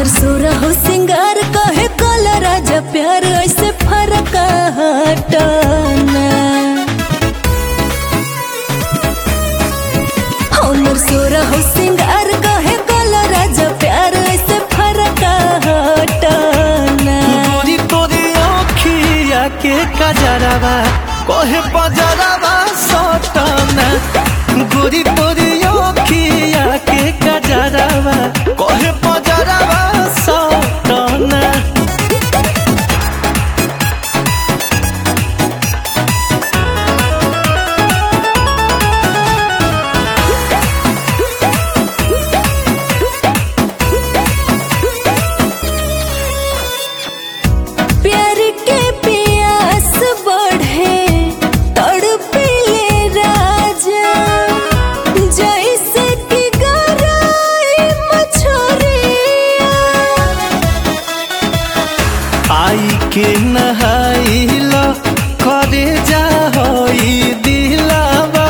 हमर सोरा हो सिंगार कहे कल राजा प्यार ऐसे फरक हटना। हमर सोरा हो सिंगार कहे कल राजा प्यार ऐसे फरक हटना। गोरी तोरी आँखिया के कजरवा कहे पजरवा सटना। गोरी तोरी आँखिया के कजरवा कहे पजरवा सटना। प्यार के प्यास बढ़े तड़पिले राजा जैसे कि गराई मछरिया। आई के नहाइल करे जा होई दिलावा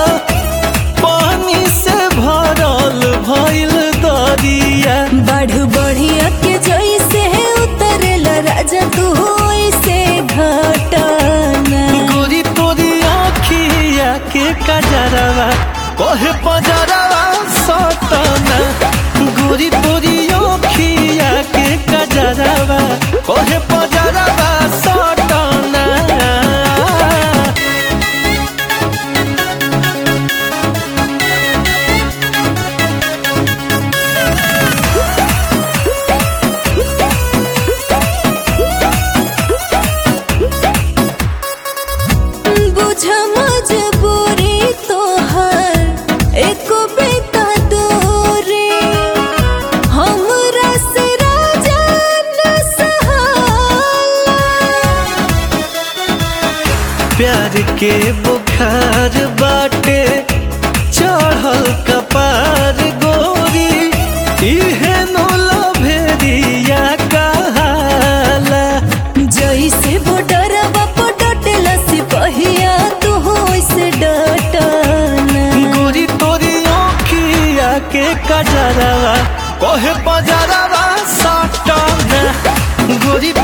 पानी से भरल भइल दरिया। बढ़ बढ़िया के जैसे उतरेला राजा तू ऐसे घटना। गोरी तोरी आँखिया के कजरवा कहे पजरवा सटना। गोरी तोरी आँखिया के कजरवा कहे पजरवा सटना। बुझ मजबूरी तोहर एको बेटा दूरी हमरा से राजा न सहाला। प्यार के बुखार बाटे चढ़ल कपार गोरी इहे नो लभेरिया कहाला। जैसे बॉर्डरवा पर डटेला सिपहिया तू वैसे डटना। गोरी तोरी आँखिया के कजरवा कहे पजरवा सटना। गोरी